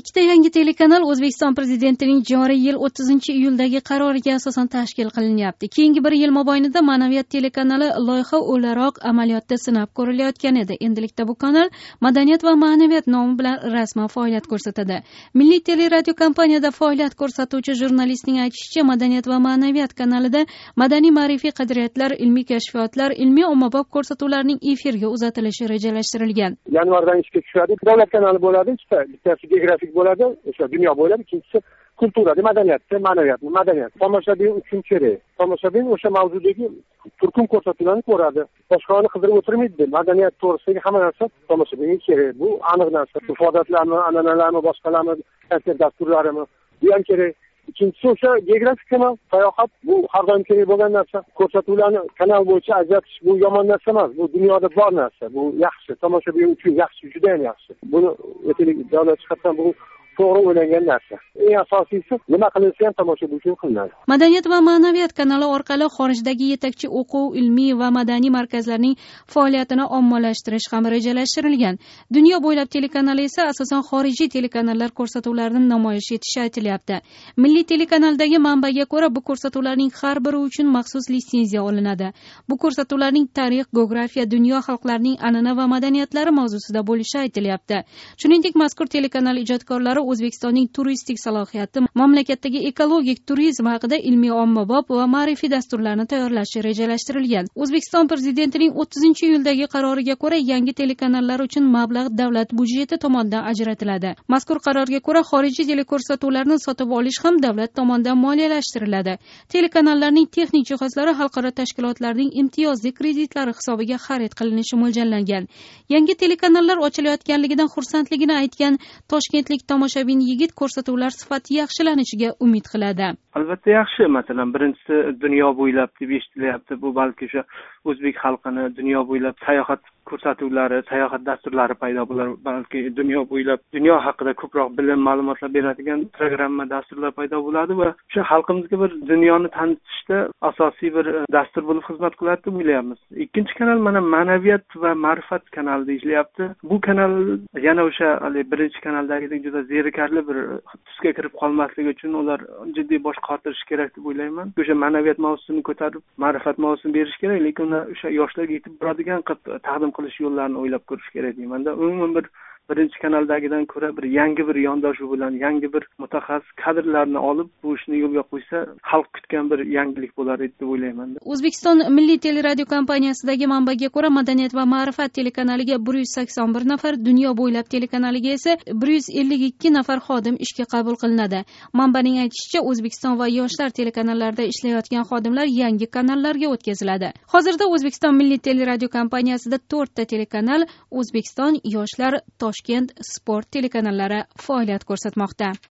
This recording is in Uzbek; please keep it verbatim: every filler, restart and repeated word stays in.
Ikkita yangi telekanal O'zbekiston Prezidentining joriy yil o'ttizinchi iyuldagi qaroriga asosan tashkil qilinyapti. Keyingi bir yil mobaynida Ma'naviyat telekanali loyiha o'laroq amaliyotda sinab ko'rilayotgan edi. Endilikda bu kanal Madaniyat va ma'naviyat nomi bilan rasman faoliyat ko'rsatadi. Milliy teleradio kompaniyada faoliyat ko'rsatuvchi jurnalistning aytishicha, Madaniyat va ma'naviyat kanalida madaniy ma'rifiy qadriyatlar, ilmiy kashfiyotlar, ilmiy ommabop ko'rsatuvlarning efirga uzatilishi rejalashtirilgan. Yanvardan ishga tushadi. Davlat kanali bo'ladi, ikkita, bittasi geografik bo'ladi, o'sha dunyo bo'ylab, ikkinchisi kulturada, madaniyatda, ma'naviyatni, madaniyat. Tomoshabin uchun kerak. Tomoshabin o'sha mavzudagi turkum ko'rsatuvlarni ko'radi. Boshqani qidirib o'tirmaydi. Madaniyat to'g'risidagi hamma narsa tomoshabinga kerak. Bu aniq narsa. Ifodatlarni, an'analarni, boshqalarni, konsert dasturlarini bu ham kerak. Ikkinchisi o'sha geografik kanal, sayohat, bu har doim kerak bo'lgan narsa. Ko'rsatuvlarni kanal bo'yicha ajratish bu yomon narsa emas, bu dunyoda bor narsa. Bu yaxshi, tomoshabin uchun yaxshi, juda ham yaxshi. Buni ertalik davlat jihatdan bu to'g'ri o'ylangan narsa. Eng asosiysi nima qilinsa ham tomoshabin uchun qilinadi. Madaniyat va ma'naviyat kanali orqali xorijdagi yetakchi o'quv, ilmiy va madaniy markazlarning faoliyatini ommalashtirish ham rejalashtirilgan. Dunyo bo'ylab telekanali esa asosan xorijiy telekanallar ko'rsatuvlarini namoyish etishi aytilyapti. Milliy telekanaldagi manbaga ko'ra, bu ko'rsatuvlarning har biri uchun maxsus litsenziya olinadi. Bu ko'rsatuvlarning tarix, geografiya, dunyo xalqlarining an'ana va madaniyatlari mavzusida bo'lishi aytilyapti. Shuningdek, mazkur telekanal ijodkorlari O'zbekistonning turistik salohiyati, mamlakatdagi ekologik turizm haqida ilmiy ommabop va ma'rifiy dasturlarni tayyorlashi rejalashtirilgan. O'zbekiston Prezidentining o'ttizinchi iyuldagi qaroriga ko'ra, yangi telekanallar uchun mablag' davlat budjeti tomonidan ajratiladi. Mazkur qarorga ko'ra, xorijiy teleko'rsatuvlarni sotib olish ham davlat tomonidan moliyalashtiriladi. Telekanallarning texnik jihozlari xalqaro tashkilotlarning imtiyozli kreditlari hisobiga xarid qilinishi mo'ljallangan. Yangi telekanallar ochilayotganligidan xursandligini aytgan toshkentlik tomoshabin yigit ko'rsatuvlar sifati yaxshilanishiga umid qiladi. Albatta yaxshi. Masalan, birinchisi dunyo bo'ylab deb eshitilyapti. Bu balki o'sha o'zbek xalqini dunyo bo'ylab sayohat ko'rsatuvlari, sayohat dasturlari paydo bo'lar. Balki dunyo bo'ylab dunyo haqida ko'proq bilim, ma'lumotlar beradigan programma, dasturlar paydo bo'ladi va o'sha xalqimizga bir dunyoni tanitishda asosiy bir dastur bo'lib xizmat qiladi deb o'ylayapmiz. Ikkinchi kanal mana ma'naviyat va ma'rifat kanalida ishlayapti. Bu kanal yana o'sha birinchi kanaldagidek juda zerikarli bir tusga kirib qolmasligi uchun ular jiddiy bosh qotirish kerak deb o'ylayman. O'sha ma'naviyat mavzusini ko'tarib, ma'rifat mavzusini berish kerak, lekin o'sha yoshlarga yetib boradigan qilib taqdim qilish yo'llarini o'ylab ko'rish kerak deyman-da. Umuman bir birinchi kanaldagidan ko'ra bir yangi bir yondashuv bilan yangi bir mutaxassis kadrlarni olib bu ishni yo'lga qo'ysa, xalq kutgan bir yangilik bo'lar edi deb o'ylayman. O'zbekiston Milliy teleradio kompaniyasidagi manbaga ko'ra, Madaniyat va ma'rifat telekanaliga bir yuz sakson bir nafar, Dunyo bo'ylab telekanaliga esa bir yuz ellik ikki nafar xodim ishga qabul qilinadi. Manbaning aytishicha, O'zbekiston va Yoshlar telekanallarida ishlayotgan xodimlar yangi kanallarga o'tkaziladi. Hozirda O'zbekiston Milliy teleradio kompaniyasida to'rtta telekanal, O'zbekiston, Yoshlar, Toshkent, Sport telekanallari faoliyat ko'rsatmoqda.